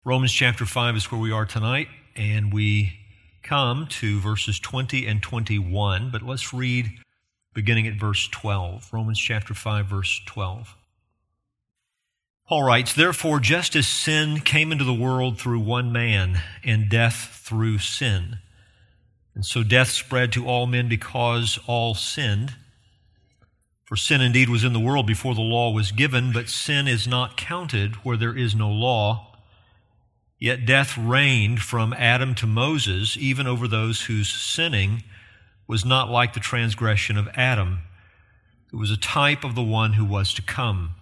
Romans chapter 5 is where we are tonight, and we come to verses 20 and 21, but let's read beginning at verse 12. Romans chapter 5, verse 12. Paul writes, "Therefore, just as sin came into the world through one man, and death through sin, and so death spread to all men because all sinned. For sin indeed was in the world before the law was given, but sin is not counted where there is no law. Yet death reigned from Adam to Moses, even over those whose sinning was not like the transgression of Adam, who was a type of the one who was to come.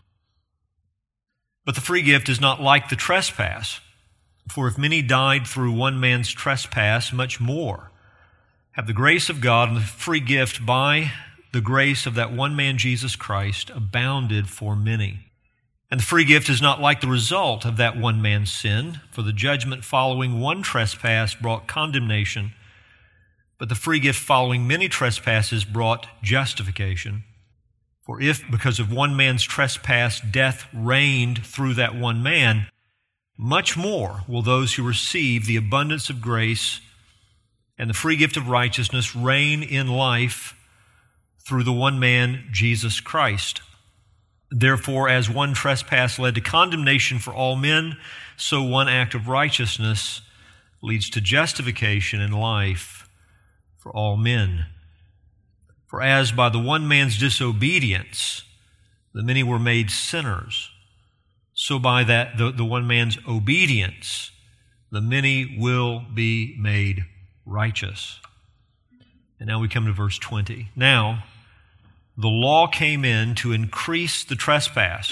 But the free gift is not like the trespass. For if many died through one man's trespass, much more have the grace of God and the free gift by the grace of that one man, Jesus Christ, abounded for many. And the free gift is not like the result of that one man's sin, for the judgment following one trespass brought condemnation, but the free gift following many trespasses brought justification. For if, because of one man's trespass, death reigned through that one man, much more will those who receive the abundance of grace and the free gift of righteousness reign in life through the one man, Jesus Christ. Therefore, as one trespass led to condemnation for all men, so one act of righteousness leads to justification and life for all men. For as by the one man's disobedience the many were made sinners, so by that the one man's obedience the many will be made righteous." And now we come to verse 20. "Now, the law came in to increase the trespass,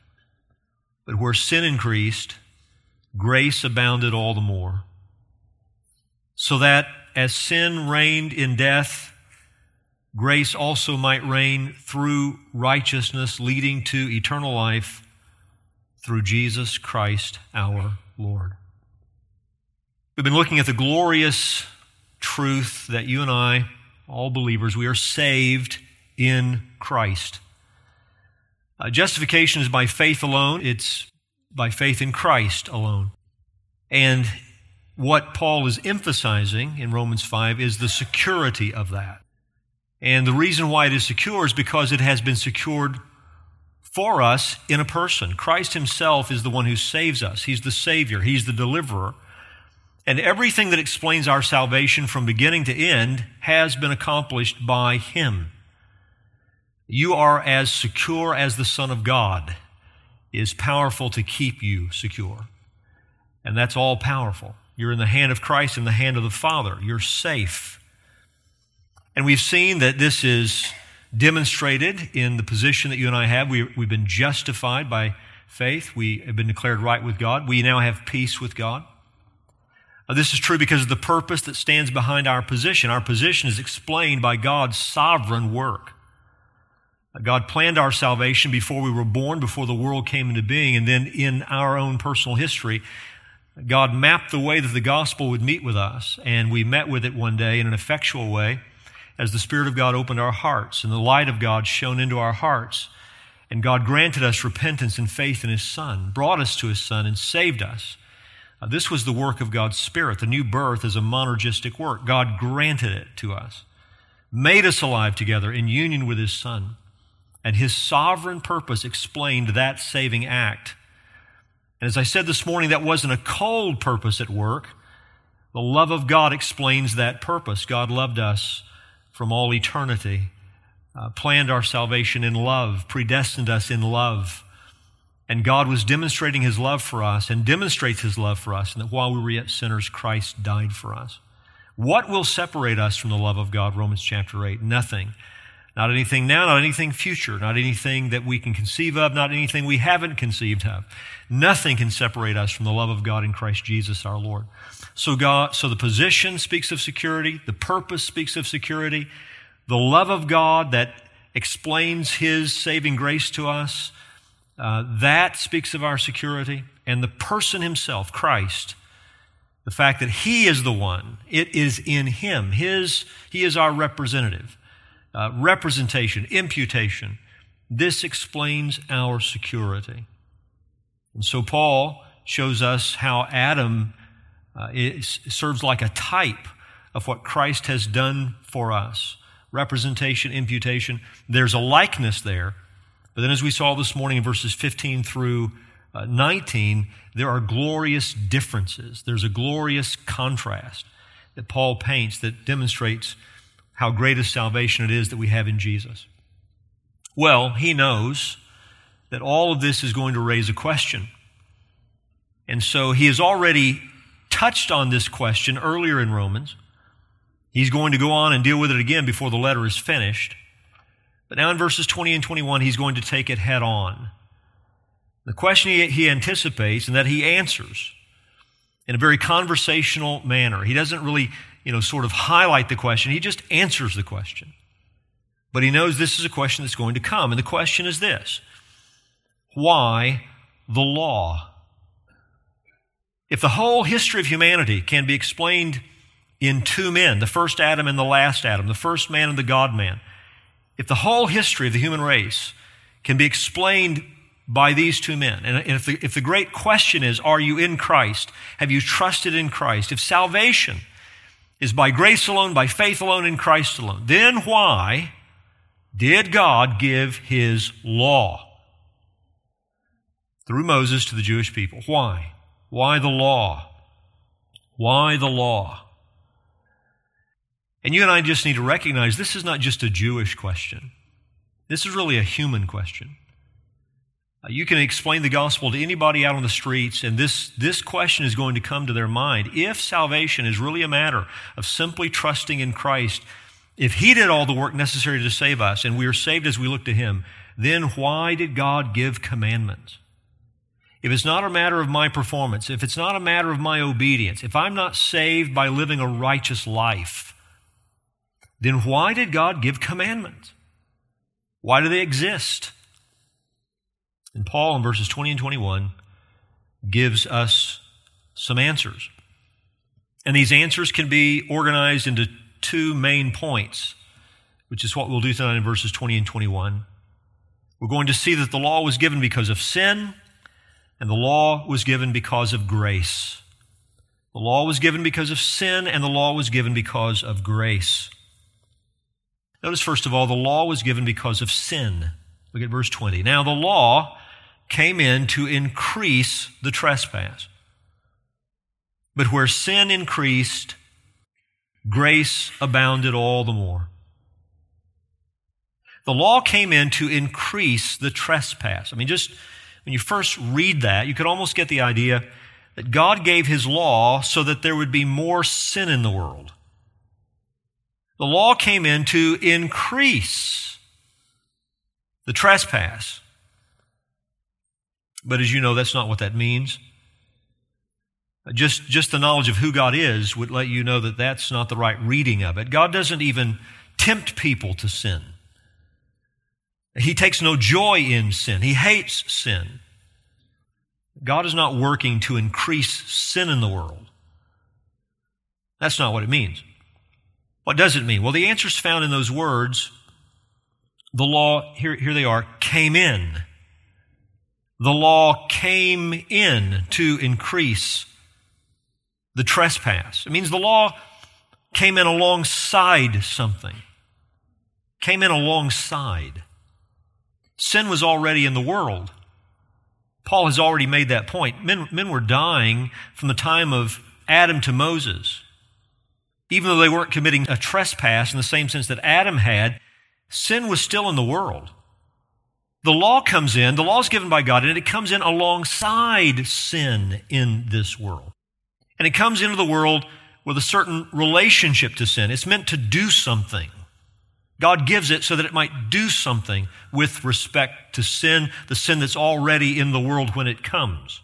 but where sin increased, grace abounded all the more. So that as sin reigned in death, grace also might reign through righteousness, leading to eternal life through Jesus Christ our Lord." We've been looking at the glorious truth that you and I, all believers, we are saved in Christ. Justification is by faith alone. It's by faith in Christ alone. And what Paul is emphasizing in Romans 5 is the security of that. And the reason why it is secure is because it has been secured for us in a person. Christ himself is the one who saves us. He's the Savior. He's the deliverer. And everything that explains our salvation from beginning to end has been accomplished by him. You are as secure as the Son of God is powerful to keep you secure. And that's all powerful. You're in the hand of Christ, in the hand of the Father. You're safe. And we've seen that this is demonstrated in the position that you and I have. We've been justified by faith. We have been declared right with God. We now have peace with God. This is true because of the purpose that stands behind our position. Our position is explained by God's sovereign work. God planned our salvation before we were born, before the world came into being, and then in our own personal history, God mapped the way that the gospel would meet with us, and we met with it one day in an effectual way as the Spirit of God opened our hearts and the light of God shone into our hearts, and God granted us repentance and faith in his Son, brought us to his Son, and saved us. This was the work of God's Spirit. The new birth is a monergistic work. God granted it to us, made us alive together in union with his Son. And his sovereign purpose explained that saving act. And as I said this morning, that wasn't a cold purpose at work. The love of God explains that purpose. God loved us from all eternity, planned our salvation in love, predestined us in love. And God was demonstrating his love for us and demonstrates his love for us, and that while we were yet sinners, Christ died for us. What will separate us from the love of God? Romans chapter 8. Nothing. Not anything now, not anything future, not anything that we can conceive of, not anything we haven't conceived of. Nothing can separate us from the love of God in Christ Jesus our Lord. So the position speaks of security, the purpose speaks of security, the love of God that explains his saving grace to us, that speaks of our security, and the person himself, Christ, the fact that he is the one, it is in him. He is our representative. Representation, imputation. This explains our security. And so Paul shows us how Adam serves like a type of what Christ has done for us. Representation, imputation. There's a likeness there. But then as we saw this morning in verses 15 through 19, there are glorious differences. There's a glorious contrast that Paul paints that demonstrates how great a salvation it is that we have in Jesus. Well, he knows that all of this is going to raise a question. And so he has already touched on this question earlier in Romans. He's going to go on and deal with it again before the letter is finished. But now in verses 20 and 21, he's going to take it head on. The question he anticipates and that he answers in a very conversational manner. He doesn't really, sort of highlight the question. He just answers the question. But he knows this is a question that's going to come. And the question is this: why the law? If the whole history of humanity can be explained in two men, the first Adam and the last Adam, the first man and the God-man, if the whole history of the human race can be explained by these two men, and if the great question is, are you in Christ? Have you trusted in Christ? If salvation is by grace alone, by faith alone, in Christ alone, then why did God give His law through Moses to the Jewish people? Why? Why the law? Why the law? And you and I just need to recognize this is not just a Jewish question. This is really a human question. You can explain the gospel to anybody out on the streets, and this question is going to come to their mind. If salvation is really a matter of simply trusting in Christ, if He did all the work necessary to save us, and we are saved as we look to Him, then why did God give commandments? If it's not a matter of my performance, if it's not a matter of my obedience, if I'm not saved by living a righteous life, then why did God give commandments? Why do they exist? And Paul, in verses 20 and 21, gives us some answers. And these answers can be organized into two main points, which is what we'll do tonight in verses 20 and 21. We're going to see that the law was given because of sin, and the law was given because of grace. The law was given because of sin, and the law was given because of grace. Notice, first of all, the law was given because of sin. Look at verse 20. Now, the law came in to increase the trespass. But where sin increased, grace abounded all the more. The law came in to increase the trespass. I mean, just when you first read that, you could almost get the idea that God gave His law so that there would be more sin in the world. The law came in to increase the trespass. But as you know, that's not what that means. Just the knowledge of who God is would let you know that that's not the right reading of it. God doesn't even tempt people to sin. He takes no joy in sin. He hates sin. God is not working to increase sin in the world. That's not what it means. What does it mean? Well, the answer is found in those words. The law, here they are, came in. The law came in to increase the trespass. It means the law came in alongside something. Came in alongside. Sin was already in the world. Paul has already made that point. Men were dying from the time of Adam to Moses. Even though they weren't committing a trespass in the same sense that Adam had, sin was still in the world. The law comes in, the law is given by God, and it comes in alongside sin in this world. And it comes into the world with a certain relationship to sin. It's meant to do something. God gives it so that it might do something with respect to sin, the sin that's already in the world when it comes.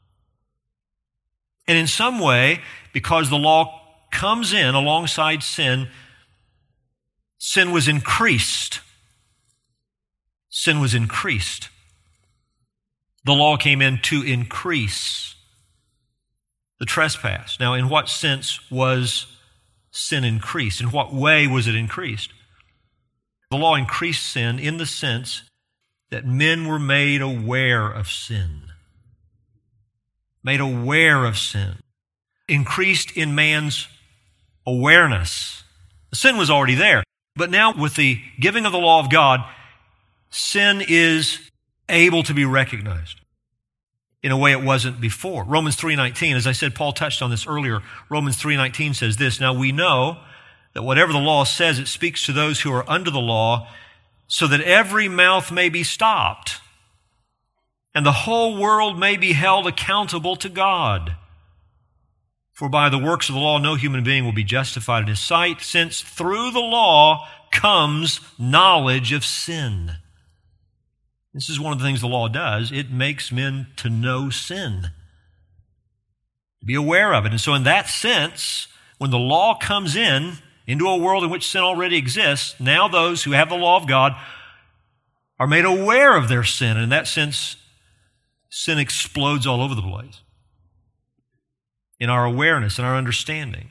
And in some way, because the law comes in alongside sin, sin was increased. Sin was increased. The law came in to increase the trespass. Now, in what sense was sin increased? In what way was it increased? The law increased sin in the sense that men were made aware of sin. made aware of sin, increased in man's awareness. The sin was already there, but now with the giving of the law of God, sin is able to be recognized in a way it wasn't before. Romans 3:19, as I said, Paul touched on this earlier. Romans 3:19 says this, "Now we know that whatever the law says, it speaks to those who are under the law, so that every mouth may be stopped, and the whole world may be held accountable to God. For by the works of the law, no human being will be justified in his sight, since through the law comes knowledge of sin." This is one of the things the law does. It makes men to know sin, to be aware of it. And so in that sense, when the law comes into a world in which sin already exists, now those who have the law of God are made aware of their sin. And in that sense, sin explodes all over the place in our awareness and our understanding.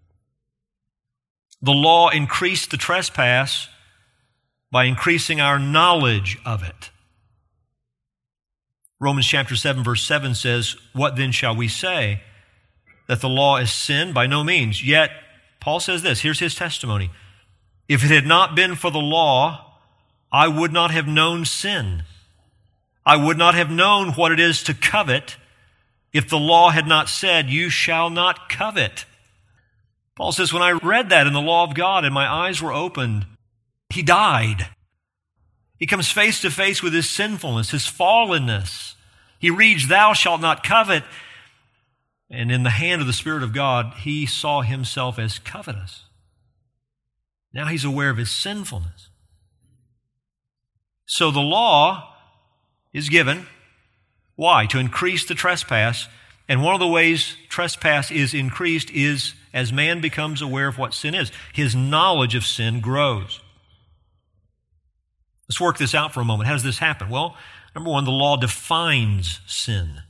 The law increased the trespass by increasing our knowledge of it. Romans chapter 7, verse 7 says, "What then shall we say? That the law is sin? By no means. Yet," Paul says this, here's his testimony, "if it had not been for the law, I would not have known sin. I would not have known what it is to covet if the law had not said, 'You shall not covet.'" Paul says, when I read that in the law of God and my eyes were opened, he died. He comes face to face with his sinfulness, his fallenness. He reads, "Thou shalt not covet." And in the hand of the Spirit of God, he saw himself as covetous. Now he's aware of his sinfulness. So the law is given. Why? To increase the trespass. And one of the ways trespass is increased is as man becomes aware of what sin is. His knowledge of sin grows. Let's work this out for a moment. How does this happen? Well, number one, the law defines sin.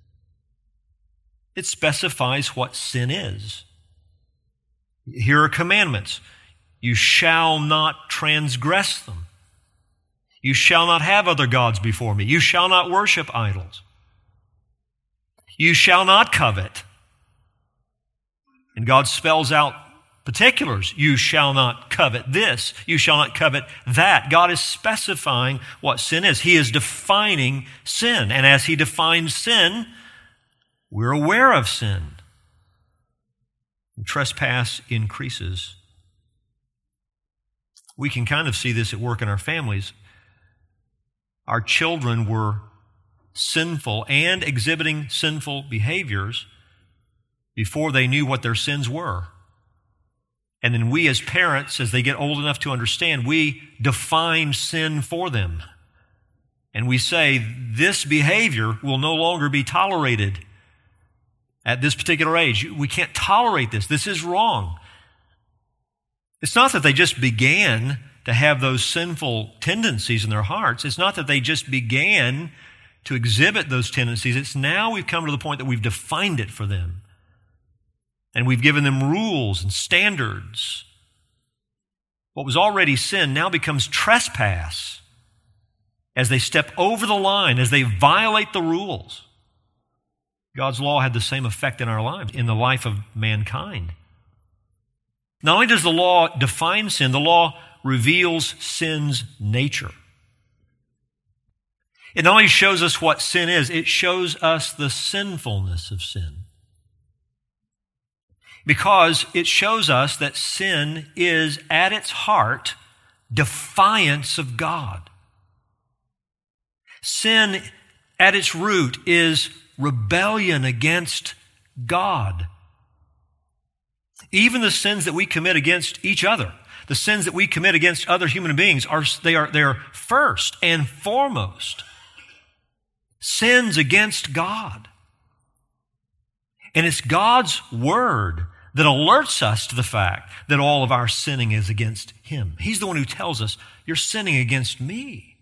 It specifies what sin is. Here are commandments. You shall not transgress them. You shall not have other gods before me. You shall not worship idols. You shall not covet. And God spells out particulars. You shall not covet this. You shall not covet that. God is specifying what sin is. He is defining sin. And as he defines sin, we're aware of sin. And trespass increases. We can kind of see this at work in our families. Our children were sinful and exhibiting sinful behaviors before they knew what their sins were. And then we as parents, as they get old enough to understand, we define sin for them. And we say, this behavior will no longer be tolerated at this particular age. We can't tolerate this. This is wrong. It's not that they just began to have those sinful tendencies in their hearts. It's not that they just began to exhibit those tendencies. It's now we've come to the point that we've defined it for them. And we've given them rules and standards. What was already sin now becomes trespass as they step over the line, as they violate the rules. God's law had the same effect in our lives, in the life of mankind. Not only does the law define sin, the law reveals sin's nature. It not only shows us what sin is, it shows us the sinfulness of sin. Because it shows us that sin is, at its heart, defiance of God. Sin, at its root, is rebellion against God. Even the sins that we commit against each other, the sins that we commit against other human beings, they are first and foremost sins against God. And it's God's word that alerts us to the fact that all of our sinning is against Him. He's the one who tells us, you're sinning against me.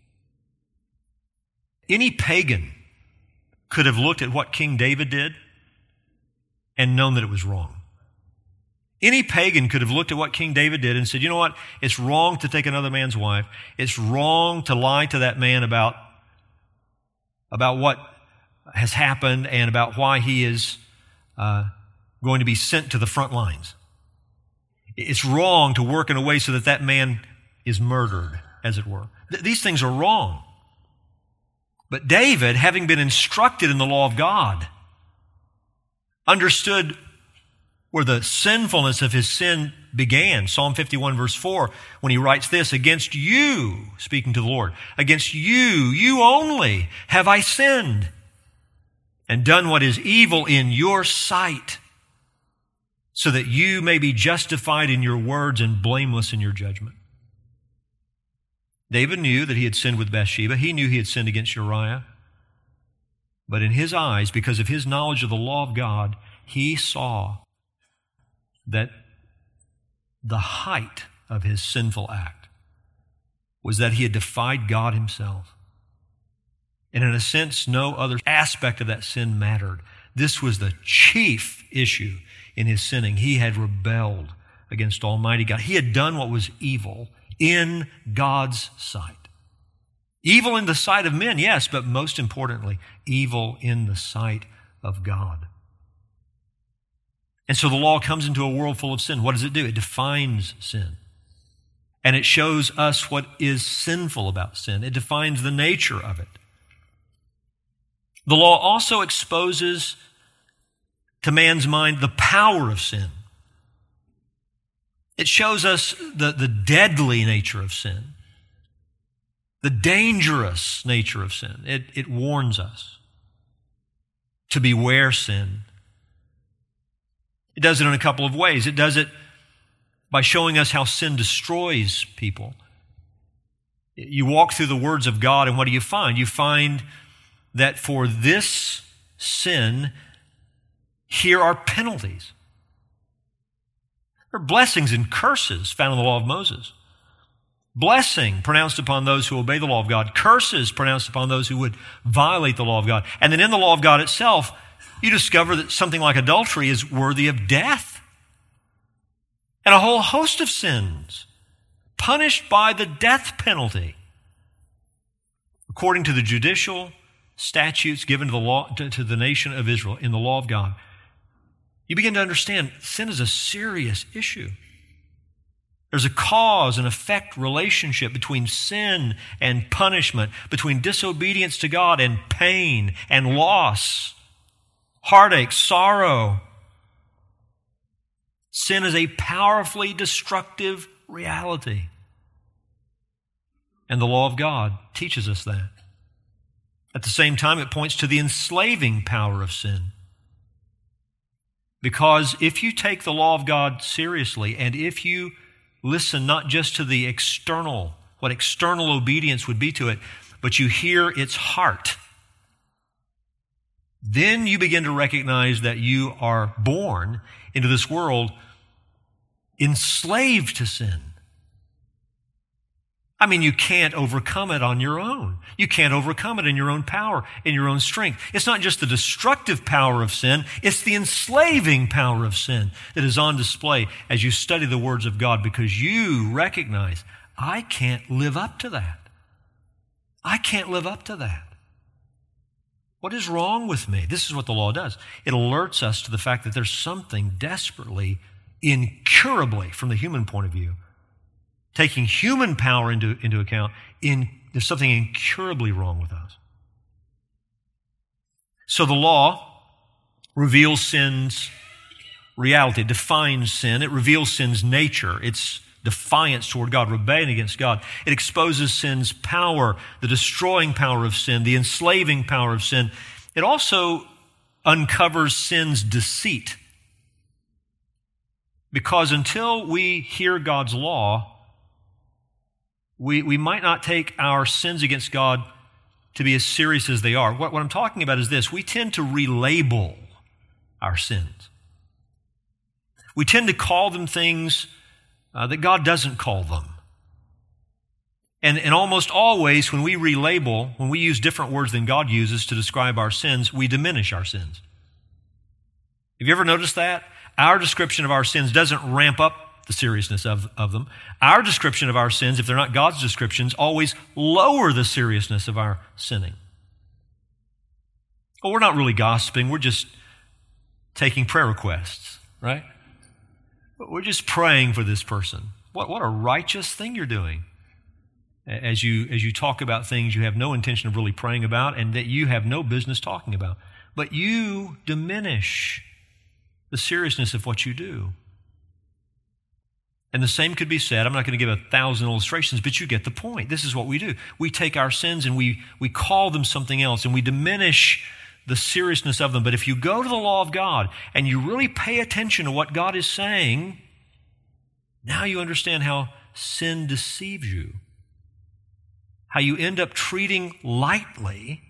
Any pagan could have looked at what King David did and known that it was wrong. Any pagan could have looked at what King David did and said, you know what? It's wrong to take another man's wife. It's wrong to lie to that man about what has happened and about why he is going to be sent to the front lines. It's wrong to work in a way so that that man is murdered, as it were. These things are wrong. But David, having been instructed in the law of God, understood where the sinfulness of his sin began. Psalm 51 verse 4, when he writes this, against you, speaking to the Lord, against you, you only have I sinned and done what is evil in your sight, so that you may be justified in your words and blameless in your judgment. David knew that he had sinned with Bathsheba. He knew he had sinned against Uriah. But in his eyes, because of his knowledge of the law of God, he saw that the height of his sinful act was that he had defied God himself. And in a sense, no other aspect of that sin mattered. This was the chief issue in his sinning. He had rebelled against Almighty God. He had done what was evil in God's sight. Evil in the sight of men, yes, but most importantly, evil in the sight of God. And so the law comes into a world full of sin. What does it do? It defines sin. And it shows us what is sinful about sin. It defines the nature of it. The law also exposes to man's mind the power of sin. It shows us the deadly nature of sin, the dangerous nature of sin. It warns us to beware sin. It does it in a couple of ways. It does it by showing us how sin destroys people. You walk through the words of God, and what do you find? You find that for this sin, here are penalties. There are blessings and curses found in the law of Moses. Blessing pronounced upon those who obey the law of God. Curses pronounced upon those who would violate the law of God. And then in the law of God itself, you discover that something like adultery is worthy of death. And a whole host of sins punished by the death penalty. According to the judicial statutes given to the law, to the nation of Israel in the law of God, you begin to understand sin is a serious issue. There's a cause and effect relationship between sin and punishment, between disobedience to God and pain and loss, heartache, sorrow. Sin is a powerfully destructive reality. And the law of God teaches us that. At the same time, it points to the enslaving power of sin. Because if you take the law of God seriously, and if you listen not just to the external, what external obedience would be to it, but you hear its heart, then you begin to recognize that you are born into this world enslaved to sin. I mean, you can't overcome it on your own. You can't overcome it in your own power, in your own strength. It's not just the destructive power of sin, it's the enslaving power of sin that is on display as you study the words of God, because you recognize, I can't live up to that. I can't live up to that. What is wrong with me? This is what the law does. It alerts us to the fact that there's something desperately, incurably, from the human point of view, taking human power into account, there's something incurably wrong with us. So the law reveals sin's reality, defines sin. It reveals sin's nature, its defiance toward God, rebellion against God. It exposes sin's power, the destroying power of sin, the enslaving power of sin. It also uncovers sin's deceit. Because until we hear God's law, we might not take our sins against God to be as serious as they are. What I'm talking about is this. We tend to relabel our sins. We tend to call them things that God doesn't call them. And almost always when we relabel, when we use different words than God uses to describe our sins, we diminish our sins. Have you ever noticed that? Our description of our sins doesn't ramp up the seriousness of them. Our description of our sins, if they're not God's descriptions, always lower the seriousness of our sinning. Well, we're not really gossiping. We're just taking prayer requests, right? We're just praying for this person. What a righteous thing you're doing. As you talk about things you have no intention of really praying about and that you have no business talking about. But you diminish the seriousness of what you do. And the same could be said, I'm not going to give 1,000 illustrations, but you get the point. This is what we do. We take our sins and we call them something else, and we diminish the seriousness of them. But if you go to the law of God and you really pay attention to what God is saying, now you understand how sin deceives you. How you end up treating lightly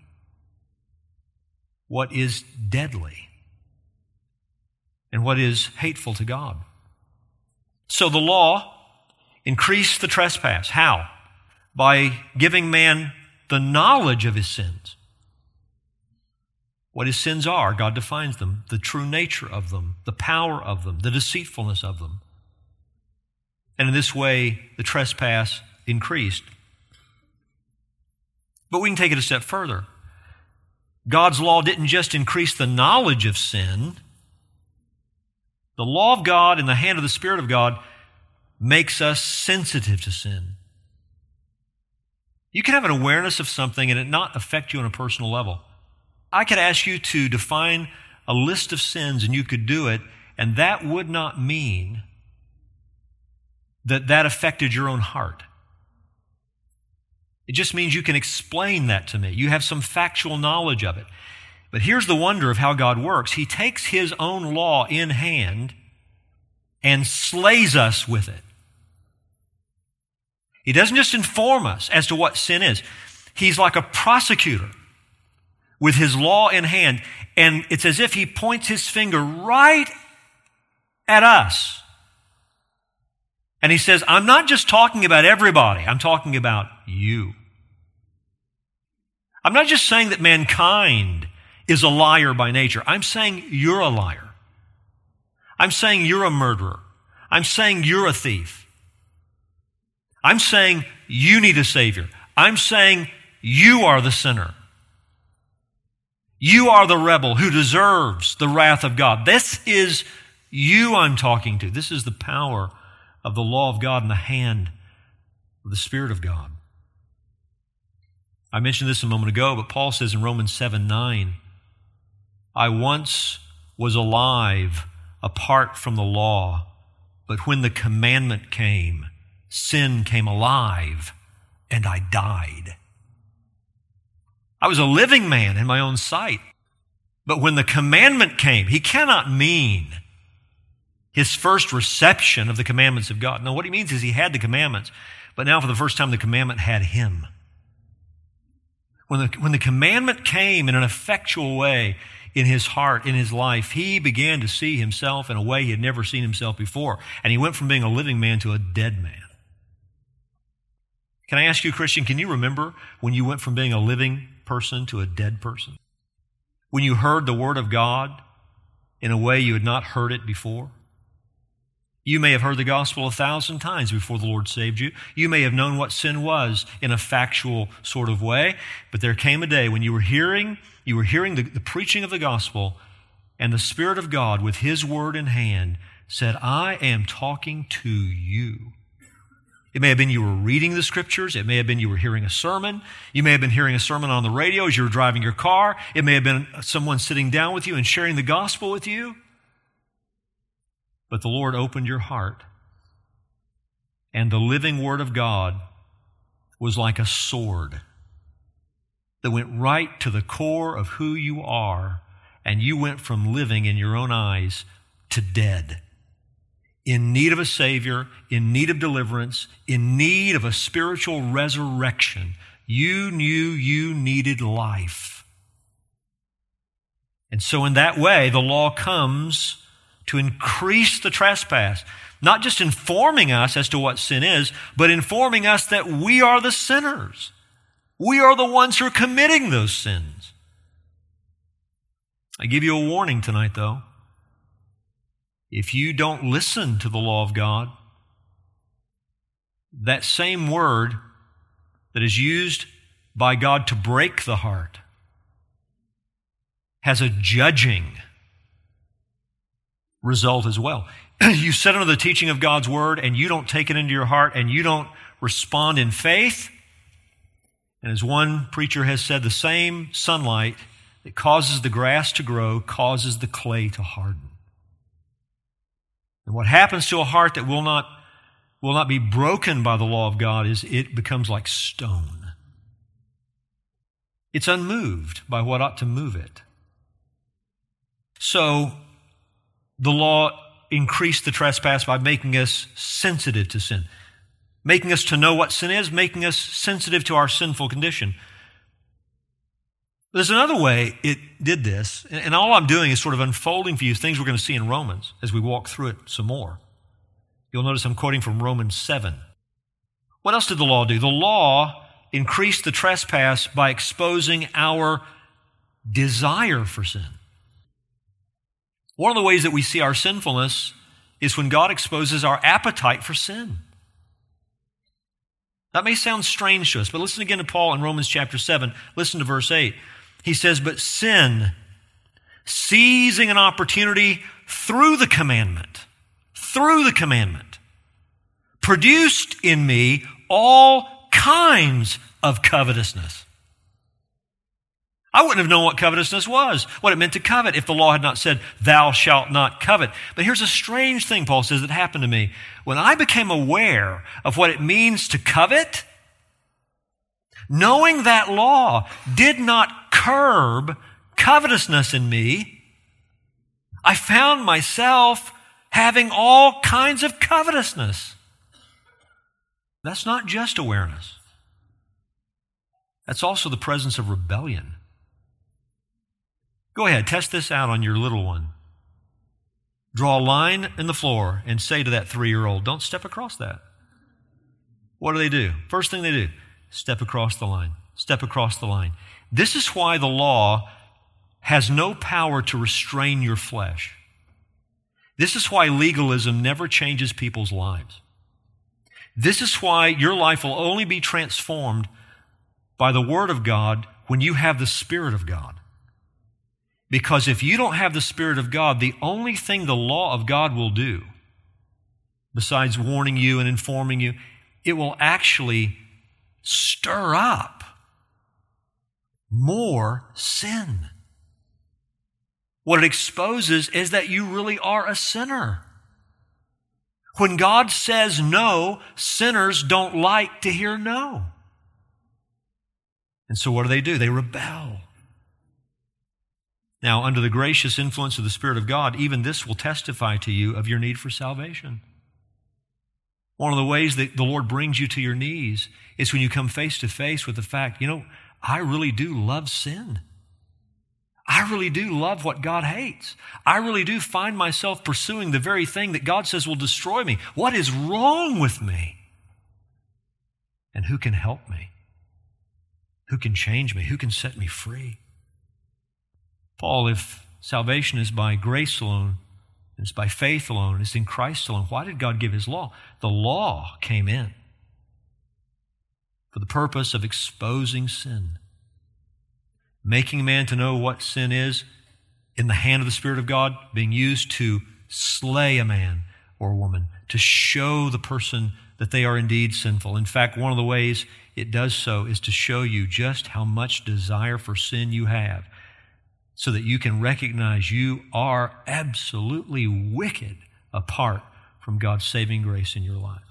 what is deadly and what is hateful to God. So the law increased the trespass. How? By giving man the knowledge of his sins. What his sins are, God defines them, the true nature of them, the power of them, the deceitfulness of them. And in this way, the trespass increased. But we can take it a step further. God's law didn't just increase the knowledge of sin. The law of God in the hand of the Spirit of God makes us sensitive to sin. You can have an awareness of something and it not affect you on a personal level. I could ask you to define a list of sins and you could do it, and that would not mean that affected your own heart. It just means you can explain that to me. You have some factual knowledge of it. But here's the wonder of how God works. He takes His own law in hand and slays us with it. He doesn't just inform us as to what sin is. He's like a prosecutor with His law in hand, and it's as if He points His finger right at us. And He says, I'm not just talking about everybody, I'm talking about you. I'm not just saying that mankind is a liar by nature. I'm saying you're a liar. I'm saying you're a murderer. I'm saying you're a thief. I'm saying you need a Savior. I'm saying you are the sinner. You are the rebel who deserves the wrath of God. This is you I'm talking to. This is the power of the law of God in the hand of the Spirit of God. I mentioned this a moment ago, but Paul says in Romans 7:9, I once was alive apart from the law, but when the commandment came, sin came alive and I died. I was a living man in my own sight. But when the commandment came, he cannot mean his first reception of the commandments of God. No, what he means is he had the commandments, but now for the first time the commandment had him. When the commandment came in an effectual way in his heart, in his life, he began to see himself in a way he had never seen himself before. And he went from being a living man to a dead man. Can I ask you, Christian, can you remember when you went from being a living person to a dead person? When you heard the Word of God in a way you had not heard it before? You may have heard the gospel 1,000 times before the Lord saved you. You may have known what sin was in a factual sort of way, but there came a day when you were hearing the preaching of the gospel, and the Spirit of God with His Word in hand said, I am talking to you. It may have been you were reading the Scriptures. It may have been you were hearing a sermon. You may have been hearing a sermon on the radio as you were driving your car. It may have been someone sitting down with you and sharing the gospel with you. But the Lord opened your heart, and the living Word of God was like a sword that went right to the core of who you are, and you went from living in your own eyes to dead, in need of a Savior, in need of deliverance, in need of a spiritual resurrection. You knew you needed life. And so in that way, the law comes to increase the trespass, not just informing us as to what sin is, but informing us that we are the sinners. We are the ones who are committing those sins. I give you a warning tonight, though. If you don't listen to the law of God, that same word that is used by God to break the heart has a judging result as well. You sit under the teaching of God's Word and you don't take it into your heart and you don't respond in faith. And as one preacher has said, the same sunlight that causes the grass to grow causes the clay to harden. And what happens to a heart that will not be broken by the law of God is it becomes like stone. It's unmoved by what ought to move it. So the law increased the trespass by making us sensitive to sin, making us to know what sin is, making us sensitive to our sinful condition. There's another way it did this, and all I'm doing is sort of unfolding for you things we're going to see in Romans as we walk through it some more. You'll notice I'm quoting from Romans 7. What else did the law do? The law increased the trespass by exposing our desire for sin. One of the ways that we see our sinfulness is when God exposes our appetite for sin. That may sound strange to us, but listen again to Paul in Romans chapter 7. Listen to verse 8. He says, "But sin, seizing an opportunity through the commandment, produced in me all kinds of covetousness." I wouldn't have known what covetousness was, what it meant to covet, if the law had not said, "Thou shalt not covet." But here's a strange thing, Paul says, that happened to me. When I became aware of what it means to covet, knowing that law did not curb covetousness in me, I found myself having all kinds of covetousness. That's not just awareness. That's also the presence of rebellion. Go ahead, test this out on your little one. Draw a line in the floor and say to that 3-year-old, "Don't step across that." What do? First thing they do, step across the line. Step across the line. This is why the law has no power to restrain your flesh. This is why legalism never changes people's lives. This is why your life will only be transformed by the Word of God when you have the Spirit of God. Because if you don't have the Spirit of God, the only thing the law of God will do, besides warning you and informing you, it will actually stir up more sin. What it exposes is that you really are a sinner. When God says no, sinners don't like to hear no. And so what do? They rebel. Now, under the gracious influence of the Spirit of God, even this will testify to you of your need for salvation. One of the ways that the Lord brings you to your knees is when you come face to face with the fact, I really do love sin. I really do love what God hates. I really do find myself pursuing the very thing that God says will destroy me. What is wrong with me? And who can help me? Who can change me? Who can set me free? Paul, if salvation is by grace alone, it's by faith alone, it's in Christ alone, why did God give His law? The law came in for the purpose of exposing sin, making man to know what sin is in the hand of the Spirit of God, being used to slay a man or a woman, to show the person that they are indeed sinful. In fact, one of the ways it does so is to show you just how much desire for sin you have, so that you can recognize you are absolutely wicked apart from God's saving grace in your life.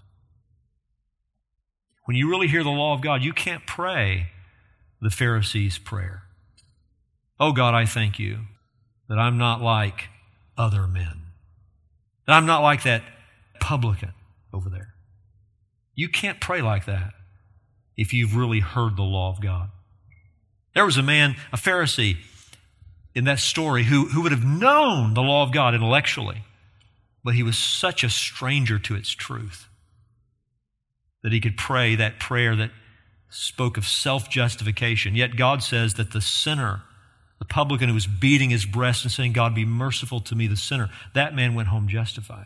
When you really hear the law of God, you can't pray the Pharisees' prayer. "Oh God, I thank you that I'm not like other men, that I'm not like that publican over there." You can't pray like that if you've really heard the law of God. There was a man, a Pharisee, in that story who would have known the law of God intellectually, but he was such a stranger to its truth that he could pray that prayer that spoke of self-justification. Yet God says that the sinner, the publican who was beating his breast and saying, "God, be merciful to me, the sinner," that man went home justified.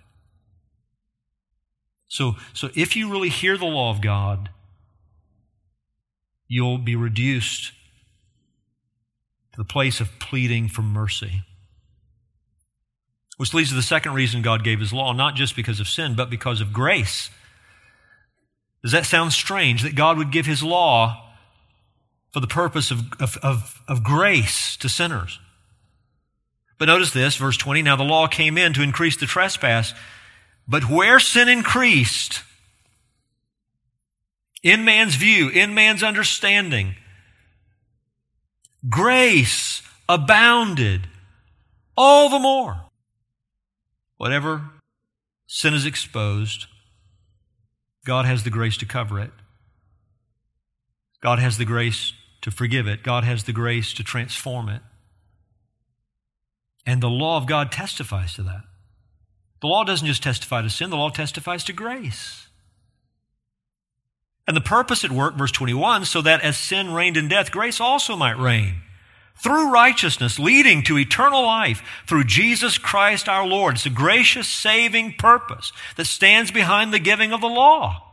So if you really hear the law of God, you'll be reduced to the place of pleading for mercy. Which leads to the second reason God gave His law, not just because of sin, but because of grace. Does that sound strange, that God would give His law for the purpose of grace to sinners? But notice this, verse 20, now the law came in to increase the trespass, but where sin increased, in man's view, in man's understanding, grace abounded all the more. Whatever sin is exposed, God has the grace to cover it. God has the grace to forgive it. God has the grace to transform it. And the law of God testifies to that. The law doesn't just testify to sin, the law testifies to grace. And the purpose at work, verse 21, so that as sin reigned in death, grace also might reign through righteousness, leading to eternal life through Jesus Christ our Lord. It's a gracious, saving purpose that stands behind the giving of the law.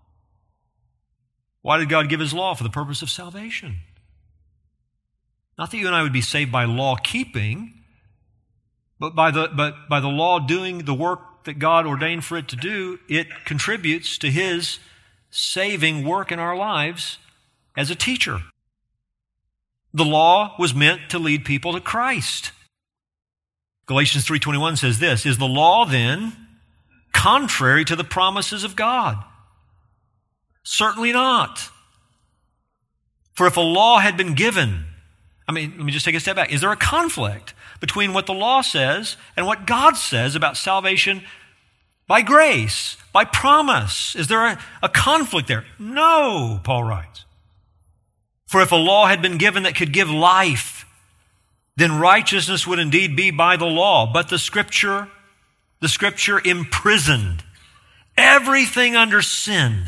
Why did God give His law? For the purpose of salvation. Not that you and I would be saved by law keeping, but by the law doing the work that God ordained for it to do. It contributes to His saving work in our lives as a teacher. The law was meant to lead people to Christ. Galatians 3:21 says this, is the law then contrary to the promises of God? Certainly not. For if a law had been given, let me just take a step back. Is there a conflict between what the law says and what God says about salvation by grace, by promise? Is there a conflict there? No, Paul writes. For if a law had been given that could give life, then righteousness would indeed be by the law. But the Scripture imprisoned everything under sin,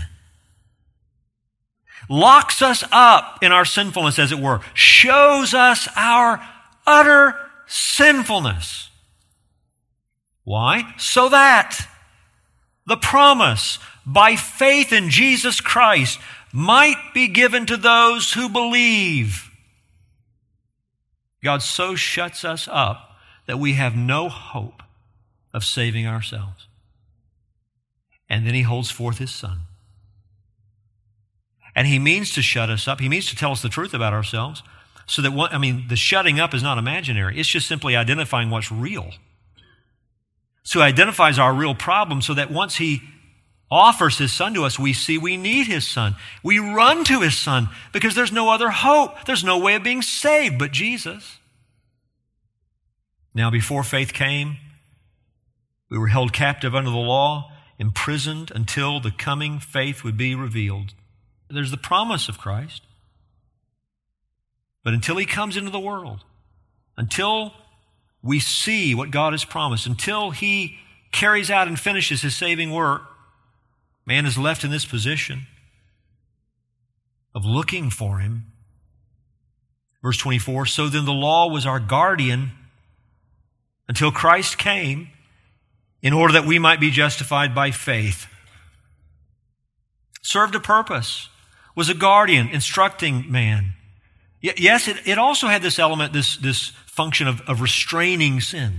locks us up in our sinfulness, as it were, shows us our utter sinfulness. Why? So that the promise by faith in Jesus Christ might be given to those who believe. God so shuts us up that we have no hope of saving ourselves. And then He holds forth His Son. And He means to shut us up. He means to tell us the truth about ourselves so that, the shutting up is not imaginary. It's just simply identifying what's real. So He identifies our real problem so that once He offers His Son to us, we see we need His Son. We run to His Son because there's no other hope. There's no way of being saved but Jesus. Now, before faith came, we were held captive under the law, imprisoned until the coming faith would be revealed. There's the promise of Christ. But until He comes into the world, until we see what God has promised, until He carries out and finishes His saving work, man is left in this position of looking for Him. Verse 24, so then the law was our guardian until Christ came in order that we might be justified by faith. Served a purpose, was a guardian instructing man. Yes, it also had this element, this function of restraining sin.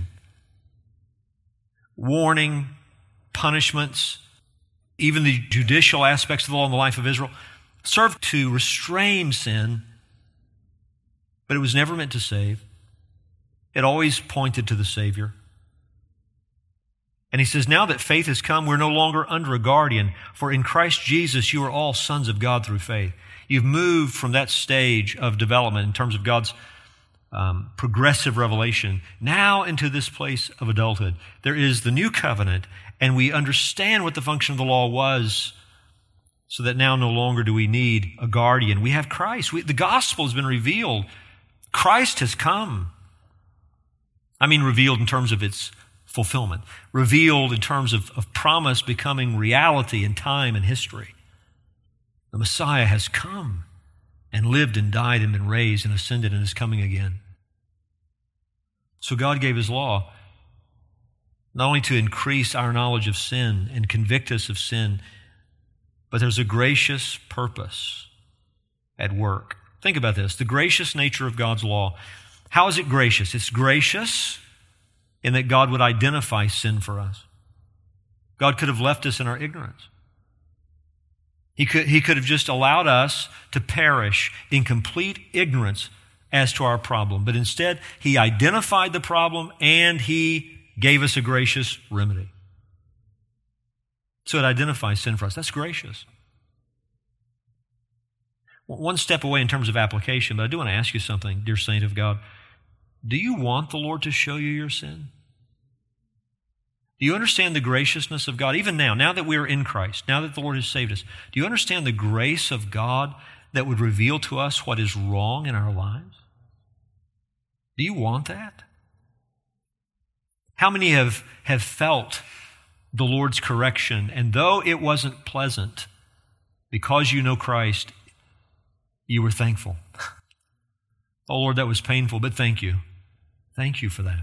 Warning, punishments, even the judicial aspects of the law in the life of Israel served to restrain sin, but it was never meant to save. It always pointed to the Savior. And He says, now that faith has come, we're no longer under a guardian, for in Christ Jesus you are all sons of God through faith. You've moved from that stage of development in terms of God's progressive revelation now into this place of adulthood. There is the new covenant, and we understand what the function of the law was, so that now no longer do we need a guardian. We have Christ. The gospel has been revealed. Christ has come. Revealed in terms of its fulfillment. Revealed in terms of promise becoming reality in time and history. The Messiah has come and lived and died and been raised and ascended and is coming again. So God gave His law not only to increase our knowledge of sin and convict us of sin, but there's a gracious purpose at work. Think about this. The gracious nature of God's law How is it gracious? It's gracious in that God would identify sin for us. God could have left us in our ignorance. He could have just allowed us to perish in complete ignorance as to our problem. But instead, He identified the problem and He gave us a gracious remedy. So it identifies sin for us. That's gracious. One step away in terms of application, but I do want to ask you something, dear saint of God. Do you want the Lord to show you your sin? Do you understand the graciousness of God? Even now that we are in Christ, now that the Lord has saved us, do you understand the grace of God that would reveal to us what is wrong in our lives? Do you want that? How many have felt the Lord's correction, and though it wasn't pleasant, because you know Christ, you were thankful? Oh, Lord, that was painful, but thank you. Thank you for that.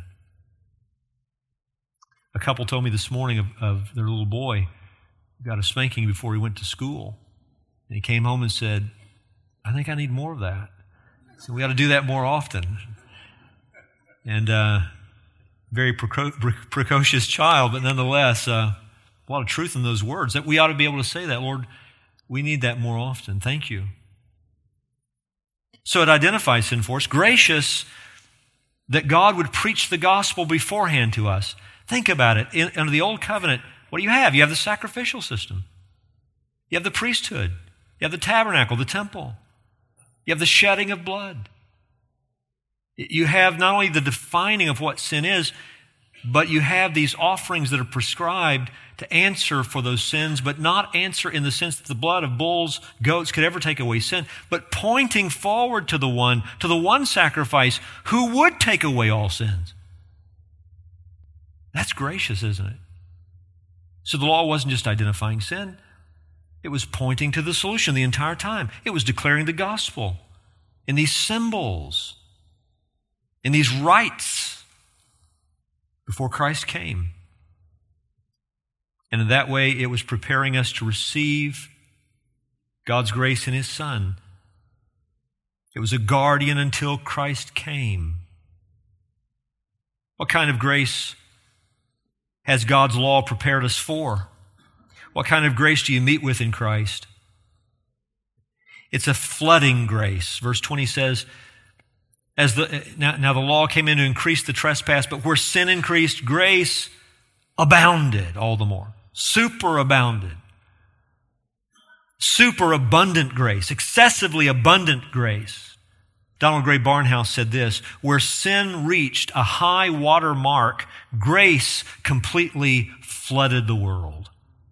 A couple told me this morning of their little boy who got a spanking before he went to school. And he came home and said, I think I need more of that. So we ought to do that more often. And very precocious child, but nonetheless, a lot of truth in those words. That we ought to be able to say that, Lord, we need that more often. Thank you. So it identifies sin for us. Gracious that God would preach the gospel beforehand to us. Think about it. Under the Old Covenant, what do you have? You have the sacrificial system. You have the priesthood. You have the tabernacle, the temple. You have the shedding of blood. You have not only the defining of what sin is, but you have these offerings that are prescribed to answer for those sins, but not answer in the sense that the blood of bulls, goats could ever take away sin, but pointing forward to the one sacrifice who would take away all sins. That's gracious, isn't it? So the law wasn't just identifying sin. It was pointing to the solution the entire time. It was declaring the gospel in these symbols, in these rites before Christ came. And in that way, it was preparing us to receive God's grace in His Son. It was a guardian until Christ came. What kind of grace has God's law prepared us for? What kind of grace do you meet with in Christ? It's a flooding grace. Verse 20 says, now the law came in to increase the trespass, but where sin increased, grace abounded all the more. Superabounded. Superabundant grace. Excessively abundant grace. Donald Gray Barnhouse said this, where sin reached a high water mark, grace completely flooded the world.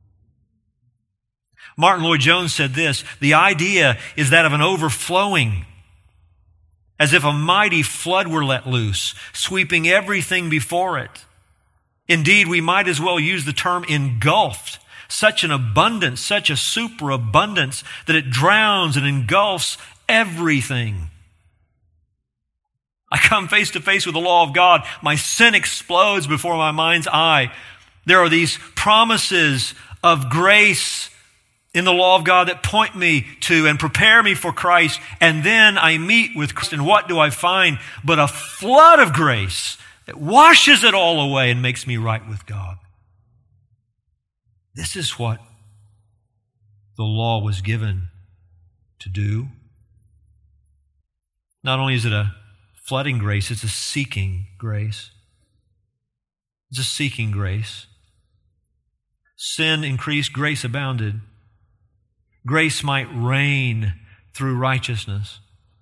Martin Lloyd-Jones said this, the idea is that of an overflowing, as if a mighty flood were let loose, sweeping everything before it. Indeed, we might as well use the term engulfed, such an abundance, such a superabundance, that it drowns and engulfs everything. I come face to face with the law of God. My sin explodes before my mind's eye. There are these promises of grace in the law of God that point me to and prepare me for Christ. And then I meet with Christ. And what do I find but a flood of grace that washes it all away and makes me right with God? This is what the law was given to do. Not only is it a flooding grace, it's a seeking grace. It's a seeking grace. Sin increased, grace abounded. Grace might reign through righteousness.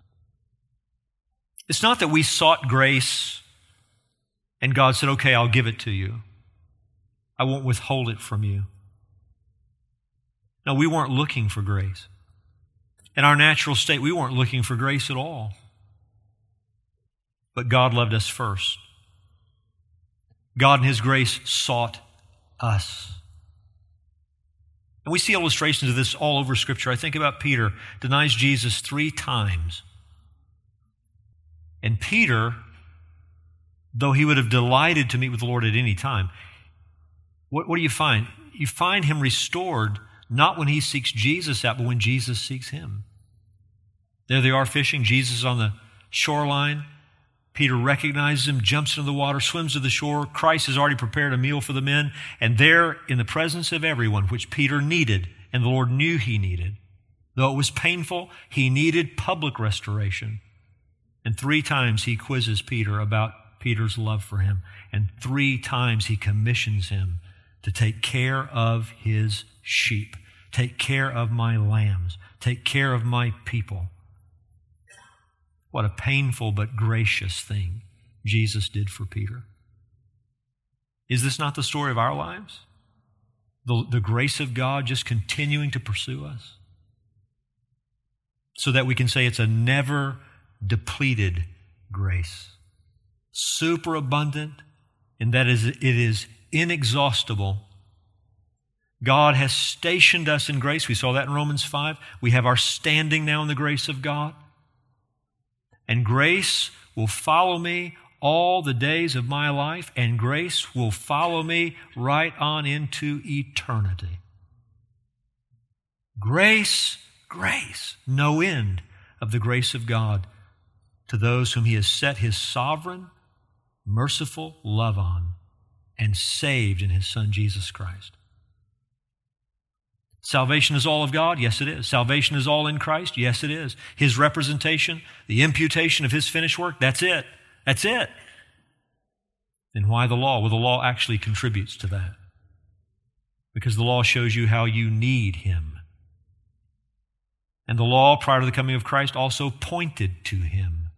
It's not that we sought grace and God said, okay, I'll give it to you. I won't withhold it from you. No, we weren't looking for grace. In our natural state, we weren't looking for grace at all. But God loved us first. God in His grace sought us. And we see illustrations of this all over Scripture. I think about Peter, denies Jesus 3 times. And Peter, though he would have delighted to meet with the Lord at any time, what do you find? You find him restored not when he seeks Jesus out, but when Jesus seeks him. There they are fishing. Jesus is on the shoreline. Peter recognizes him, jumps into the water, swims to the shore. Christ has already prepared a meal for the men. And there, in the presence of everyone, which Peter needed, and the Lord knew he needed, though it was painful, he needed public restoration. And 3 times he quizzes Peter about Peter's love for him. And 3 times he commissions him to take care of his sheep, take care of my lambs, take care of my people. What a painful but gracious thing Jesus did for Peter. Is this not the story of our lives? The grace of God just continuing to pursue us so that we can say it's a never depleted grace. Superabundant in that it is inexhaustible. God has stationed us in grace. We saw that in Romans 5. We have our standing now in the grace of God. And grace will follow me all the days of my life, and grace will follow me right on into eternity. Grace, grace, no end of the grace of God to those whom He has set His sovereign, merciful love on and saved in His Son, Jesus Christ. Salvation is all of God? Yes, it is. Salvation is all in Christ? Yes, it is. His representation, the imputation of His finished work, that's it. That's it. Then why the law? Well, the law actually contributes to that. Because the law shows you how you need Him. And the law, prior to the coming of Christ, also pointed to Him.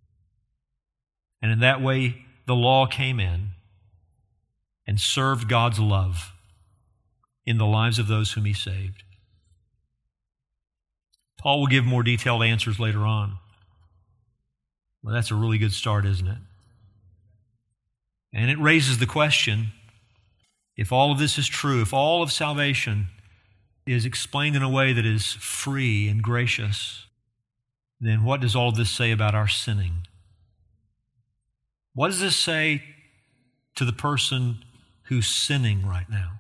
And in that way, the law came in and served God's love in the lives of those whom He saved. Paul will give more detailed answers later on. Well, that's a really good start, isn't it? And it raises the question, if all of this is true, if all of salvation is explained in a way that is free and gracious, then what does all of this say about our sinning? What does this say to the person who's sinning right now?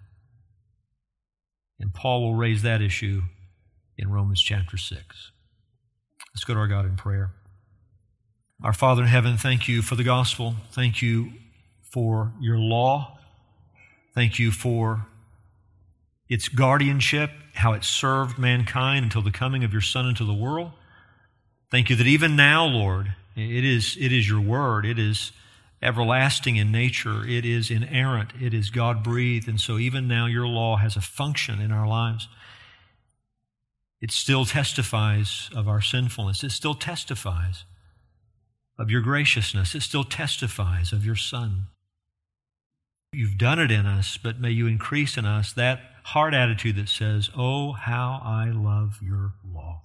And Paul will raise that issue in Romans chapter 6. Let's go to our God in prayer. Our Father in heaven, thank You for the gospel. Thank You for Your law. Thank You for its guardianship, how it served mankind until the coming of Your Son into the world. Thank You that even now, Lord, it is Your word. It is everlasting in nature. It is inerrant. It is God-breathed. And so even now Your law has a function in our lives. It still testifies of our sinfulness. It still testifies of Your graciousness. It still testifies of Your Son. You've done it in us, but may You increase in us that heart attitude that says, "Oh, how I love Your law."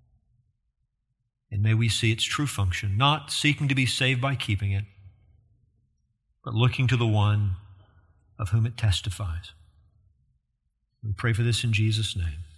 And may we see its true function, not seeking to be saved by keeping it, but looking to the one of whom it testifies. We pray for this in Jesus' name.